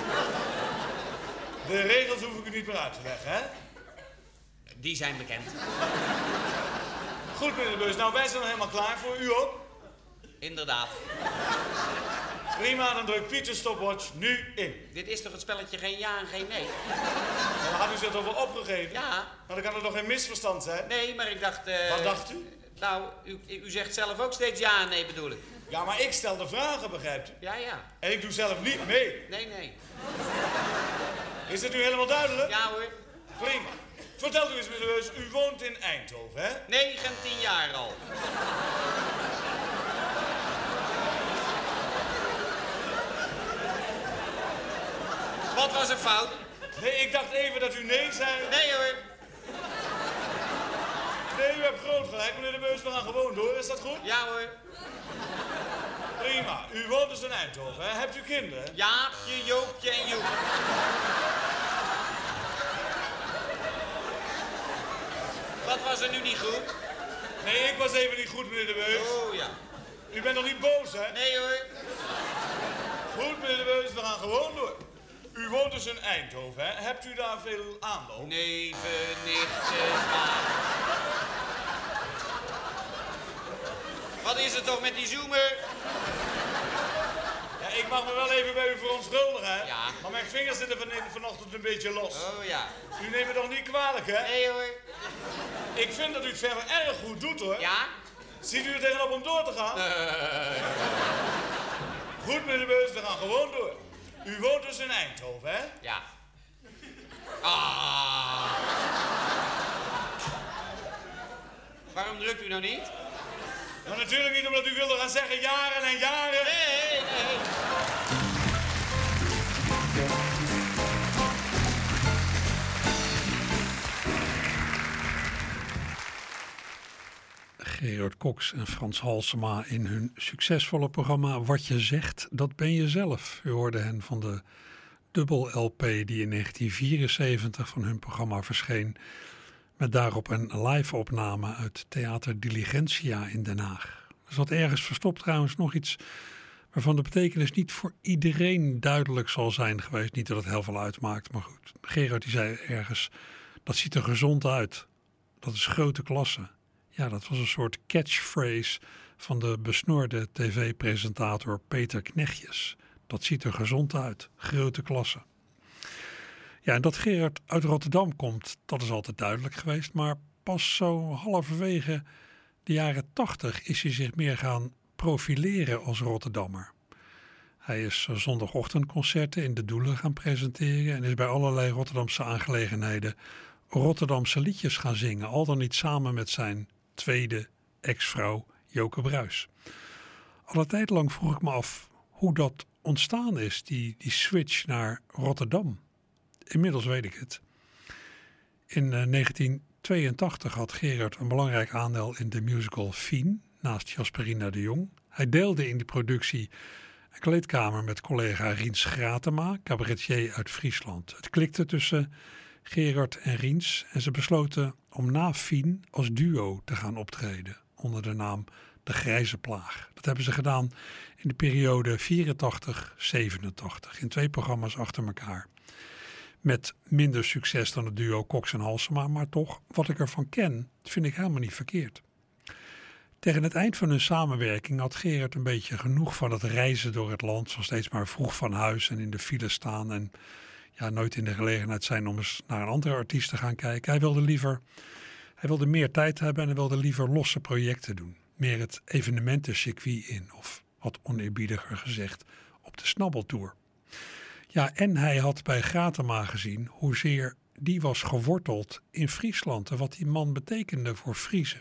De regels hoef ik u niet meer uit te leggen, hè? Die zijn bekend. Goed, meneer De Beus. Nou, wij zijn er helemaal klaar voor. U ook? Inderdaad. Prima, dan drukt Pieter stopwatch nu in. Dit is toch het spelletje geen ja en geen nee? En dan had u zich toch wel opgegeven? Ja. Maar dan kan er toch geen misverstand zijn? Nee, maar ik dacht... Wat dacht u? Nou, u zegt zelf ook steeds ja en nee, bedoel ik. Ja, maar ik stel de vragen, begrijpt u? Ja, ja. En ik doe zelf niet mee. Nee, nee. Is het nu helemaal duidelijk? Ja hoor. Prima. Vertelt u eens, meneer De Beus, u woont in Eindhoven, hè? 19 jaar al. Wat was er fout? Nee, ik dacht even dat u nee zei. Nee hoor. Nee, u hebt groot gelijk, meneer De Beus. We gaan gewoon door. Is dat goed? Ja hoor. Prima. U woont dus in Eindhoven, hè? Hebt u kinderen? Jaapje, Joopje en Joep. Wat was er nu niet goed? Nee, ik was even niet goed, meneer De Beus. Oh ja. U bent nog niet boos, hè? Nee hoor. Goed, meneer De Beus. We gaan gewoon door. U woont dus in Eindhoven, hè? Hebt u daar veel aanloop? Neven, nichten, maar... Wat is het toch met die zoomer? Ja, ik mag me wel even bij u verontschuldigen, hè? Ja. Maar mijn vingers zitten vanochtend een beetje los. Oh ja. U neemt me toch niet kwalijk, hè? Nee hoor. Ik vind dat u het verder erg goed doet, hoor. Ja? Ziet u er tegenop om door te gaan? Goed, meneer De Beus, we gaan gewoon door. U woont dus in Eindhoven, hè? Ja. Ah. Waarom drukt u nou niet? Maar natuurlijk niet omdat u wilde gaan zeggen jaren en jaren. Nee, nee. Gerard Cox en Frans Halsema in hun succesvolle programma Wat je zegt, dat ben je zelf. U hoorde hen van de dubbel LP die in 1974 van hun programma verscheen. Met daarop een live opname uit Theater Diligentia in Den Haag. Er zat ergens verstopt trouwens nog iets waarvan de betekenis niet voor iedereen duidelijk zal zijn geweest. Niet dat het heel veel uitmaakt, maar goed. Gerard die zei ergens, dat ziet er gezond uit. Dat is grote klasse. Ja, dat was een soort catchphrase van de besnoorde tv-presentator Peter Knechtjes. Dat ziet er gezond uit. Grote klasse. Ja, en dat Gerard uit Rotterdam komt, dat is altijd duidelijk geweest. Maar pas zo halverwege de jaren 80 is hij zich meer gaan profileren als Rotterdammer. Hij is zondagochtendconcerten in de Doelen gaan presenteren en is bij allerlei Rotterdamse aangelegenheden Rotterdamse liedjes gaan zingen. Al dan niet samen met zijn tweede ex-vrouw Joke Bruis. Alle tijd lang vroeg ik me af hoe dat ontstaan is, die switch naar Rotterdam. Inmiddels weet ik het. In 1982 had Gerard een belangrijk aandeel in de musical Fien, naast Jasperina de Jong. Hij deelde in die productie een kleedkamer met collega Riens Gratema, cabaretier uit Friesland. Het klikte tussen Gerard en Riens en ze besloten om na Fien als duo te gaan optreden onder de naam De Grijze Plaag. Dat hebben ze gedaan in de periode 84-87 in 2 programma's achter elkaar. Met minder succes dan het duo Cox en Halsema, maar toch, wat ik ervan ken, vind ik helemaal niet verkeerd. Tegen het eind van hun samenwerking had Gerard een beetje genoeg van het reizen door het land, van steeds maar vroeg van huis en in de file staan en nooit in de gelegenheid zijn om eens naar een andere artiest te gaan kijken. Hij wilde meer tijd hebben en hij wilde liever losse projecten doen. Meer het evenementencircuit in, of wat oneerbiediger gezegd, op de snabbeltour. Ja, en hij had bij Gratema gezien hoezeer die was geworteld in Friesland en wat die man betekende voor Friezen.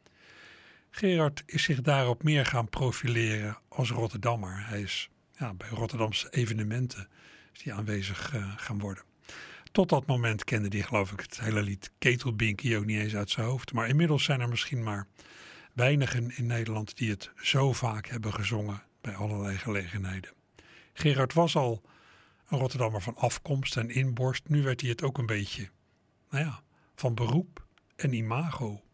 Gerard is zich daarop meer gaan profileren als Rotterdammer. Hij is bij Rotterdamse evenementen is hij aanwezig gaan worden. Tot dat moment kende hij geloof ik het hele lied Ketelbinkie ook niet eens uit zijn hoofd. Maar inmiddels zijn er misschien maar weinigen in Nederland die het zo vaak hebben gezongen bij allerlei gelegenheden. Gerard was al een Rotterdammer van afkomst en inborst. Nu werd hij het ook een beetje, van beroep en imago.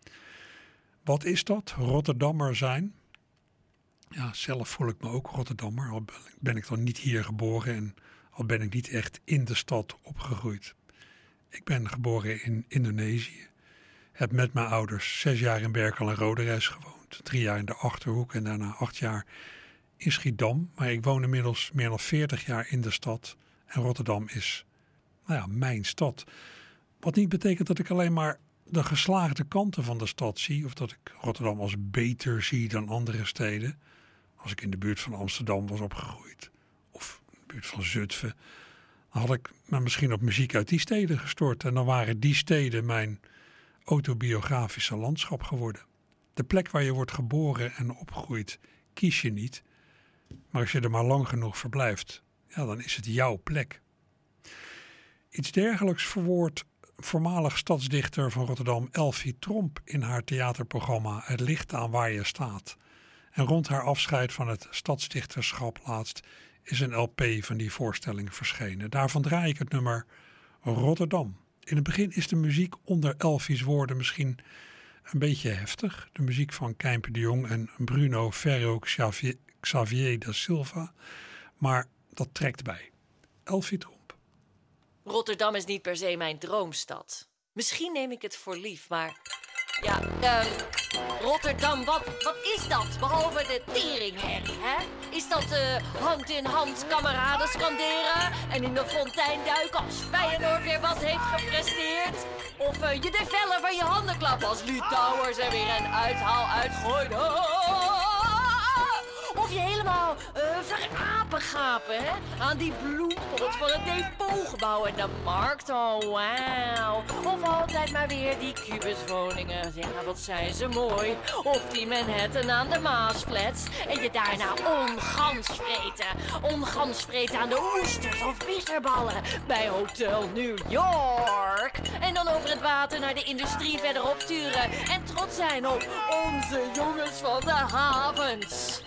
Wat is dat, Rotterdammer zijn? Ja, zelf voel ik me ook Rotterdammer, al ben ik dan niet hier geboren en al ben ik niet echt in de stad opgegroeid. Ik ben geboren in Indonesië. Heb met mijn ouders 6 jaar in Berkel en Roderijs gewoond. 3 jaar in de Achterhoek en daarna 8 jaar in Schiedam. Maar ik woon inmiddels meer dan 40 jaar in de stad. En Rotterdam is, mijn stad. Wat niet betekent dat ik alleen maar de geslaagde kanten van de stad zie. Of dat ik Rotterdam als beter zie dan andere steden. Als ik in de buurt van Amsterdam was opgegroeid. Of in de buurt van Zutphen. Dan had ik me misschien op muziek uit die steden gestort. En dan waren die steden mijn autobiografische landschap geworden. De plek waar je wordt geboren en opgroeit kies je niet. Maar als je er maar lang genoeg verblijft, dan is het jouw plek. Iets dergelijks verwoordt voormalig stadsdichter van Rotterdam Elfie Tromp in haar theaterprogramma Het ligt aan waar je staat. En rond haar afscheid van het stadsdichterschap laatst is een LP van die voorstelling verschenen. Daarvan draai ik het nummer Rotterdam. In het begin is de muziek onder Elfie's woorden misschien een beetje heftig. De muziek van Kijmpe de Jong en Bruno Ferro Xavier da Silva. Maar dat trekt bij. Elfie Tromp. Rotterdam is niet per se mijn droomstad. Misschien neem ik het voor lief, maar Rotterdam, wat is dat? Behalve de teringherrie, hè? Is dat hand in hand kameraden scanderen en in de fontein duiken als Feyenoord weer wat heeft gepresteerd? Of je de vellen van je handen klappen als Litouwers er weer een uithaal uitgooien? Of je helemaal verapengapen, hè? Aan die bloempot van het depotgebouw en de markt, oh wauw. Of altijd maar weer die kubuswoningen, ja wat zijn ze mooi. Of die Manhattan aan de Maasflats en je daarna ongans vreten aan de oesters of bitterballen bij Hotel New York. En dan over het water naar de industrie verderop sturen en trots zijn op onze jongens van de havens.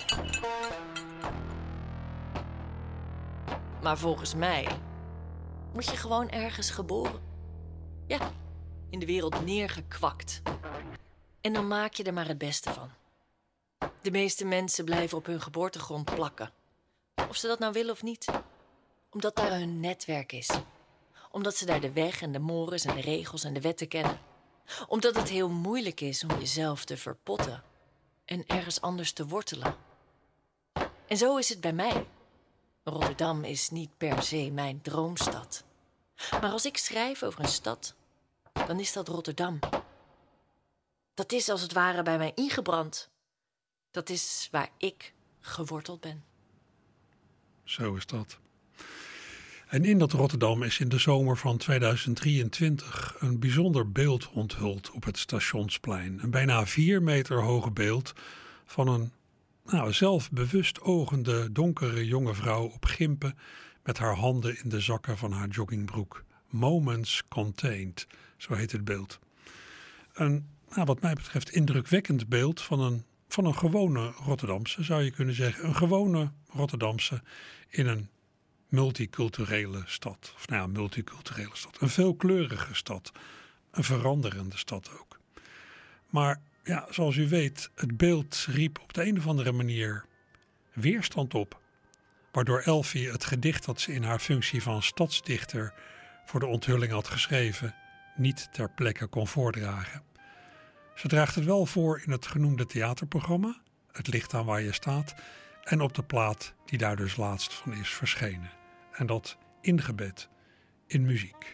Maar volgens mij word je gewoon ergens geboren. Ja, in de wereld neergekwakt. En dan maak je er maar het beste van. De meeste mensen blijven op hun geboortegrond plakken. Of ze dat nou willen of niet. Omdat daar hun netwerk is. Omdat ze daar de weg en de mores en de regels en de wetten kennen. Omdat het heel moeilijk is om jezelf te verpotten. En ergens anders te wortelen. En zo is het bij mij. Rotterdam is niet per se mijn droomstad. Maar als ik schrijf over een stad, dan is dat Rotterdam. Dat is als het ware bij mij ingebrand. Dat is waar ik geworteld ben. Zo is dat. En in dat Rotterdam is in de zomer van 2023 een bijzonder beeld onthuld op het Stationsplein. Een bijna 4 meter hoge beeld van een zelfbewust ogende donkere jonge vrouw op gimpen met haar handen in de zakken van haar joggingbroek. Moments Contained, zo heet het beeld. Een, wat mij betreft, indrukwekkend beeld van een gewone Rotterdamse, zou je kunnen zeggen. Een gewone Rotterdamse in een multiculturele stad. Of multiculturele stad. Een veelkleurige stad. Een veranderende stad ook. Maar ja, zoals u weet, het beeld riep op de een of andere manier weerstand op. Waardoor Elfie het gedicht dat ze in haar functie van stadsdichter voor de onthulling had geschreven, niet ter plekke kon voordragen. Ze draagt het wel voor in het genoemde theaterprogramma, Het licht aan waar je staat, en op de plaat die daar dus laatst van is verschenen. En dat ingebed in muziek.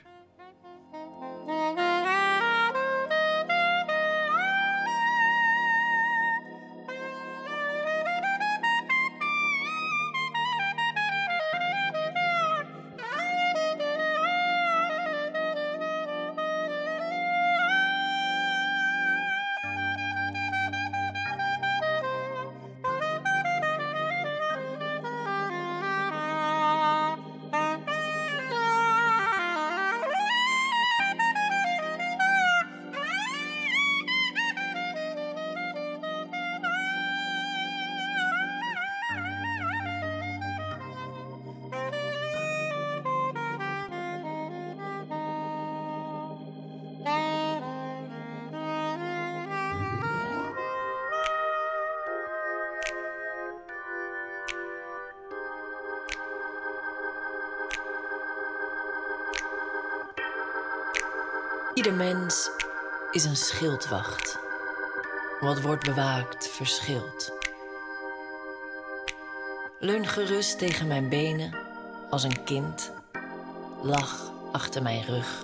Ieder mens is een schildwacht. Wat wordt bewaakt, verschilt. Leun gerust tegen mijn benen als een kind. Lach achter mijn rug.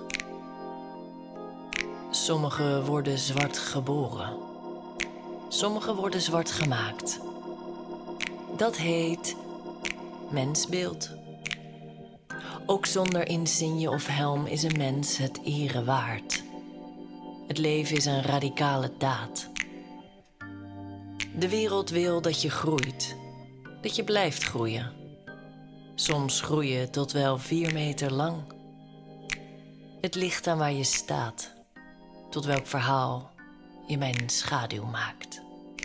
Sommigen worden zwart geboren. Sommigen worden zwart gemaakt. Dat heet mensbeeld. Ook zonder insigne of helm is een mens het ere waard. Het leven is een radicale daad. De wereld wil dat je groeit, dat je blijft groeien. Soms groeien tot wel 4 meter lang. Het ligt aan waar je staat, tot welk verhaal je mijn schaduw maakt.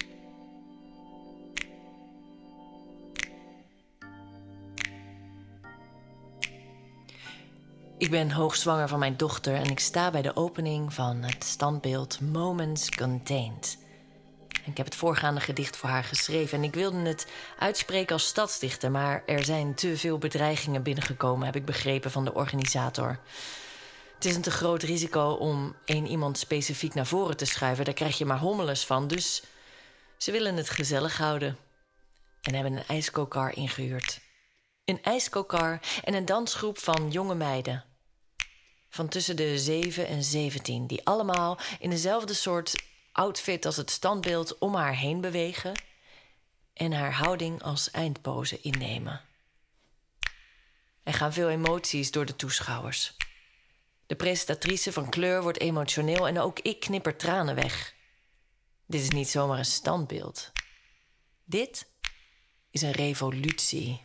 Ik ben hoogzwanger van mijn dochter en ik sta bij de opening van het standbeeld Moments Contained. En ik heb het voorgaande gedicht voor haar geschreven en ik wilde het uitspreken als stadsdichter, maar er zijn te veel bedreigingen binnengekomen, heb ik begrepen van de organisator. Het is een te groot risico om één iemand specifiek naar voren te schuiven, daar krijg je maar hommeles van, dus ze willen het gezellig houden en hebben een ijskokar ingehuurd. Een ijskokar en een dansgroep van jonge meiden. Van tussen de 7 en 17, die allemaal in dezelfde soort outfit als het standbeeld om haar heen bewegen en haar houding als eindpose innemen. Er gaan veel emoties door de toeschouwers. De presentatrice van kleur wordt emotioneel en ook ik knipper tranen weg. Dit is niet zomaar een standbeeld. Dit is een revolutie.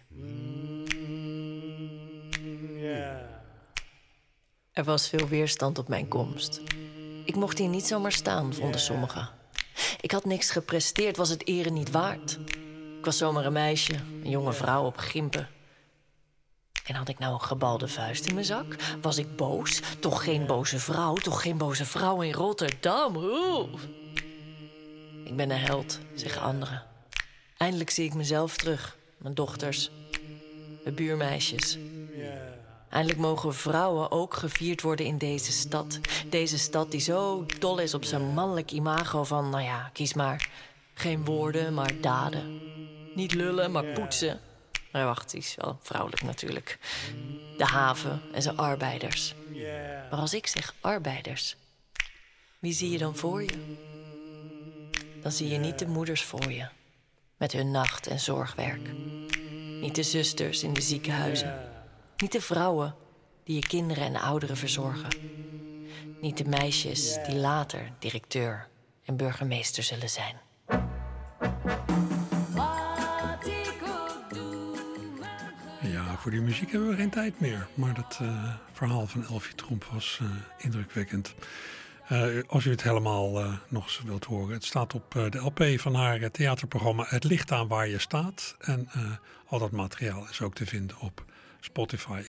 Er was veel weerstand op mijn komst. Ik mocht hier niet zomaar staan, vonden sommigen. Ik had niks gepresteerd, was het ere niet waard. Ik was zomaar een meisje, een jonge vrouw op gimpen. En had ik nou een gebalde vuist in mijn zak? Was ik boos? Toch geen boze vrouw? Toch geen boze vrouw in Rotterdam? Oeh. Ik ben een held, zeggen anderen. Eindelijk zie ik mezelf terug. Mijn dochters, mijn buurmeisjes. Eindelijk mogen vrouwen ook gevierd worden in deze stad. Deze stad die zo dol is op zijn mannelijk imago van, nou ja, kies maar. Geen woorden, maar daden. Niet lullen, maar poetsen. Maar wacht, die is wel vrouwelijk natuurlijk. De haven en zijn arbeiders. Maar als ik zeg arbeiders, wie zie je dan voor je? Dan zie je niet de moeders voor je. Met hun nacht- en zorgwerk. Niet de zusters in de ziekenhuizen. Niet de vrouwen die je kinderen en ouderen verzorgen. Niet de meisjes die later directeur en burgemeester zullen zijn. Ja, voor die muziek hebben we geen tijd meer. Maar dat verhaal van Elfie Tromp was indrukwekkend. Als u het helemaal nog eens wilt horen. Het staat op de LP van haar theaterprogramma Het licht aan waar je staat. En al dat materiaal is ook te vinden op Spotify.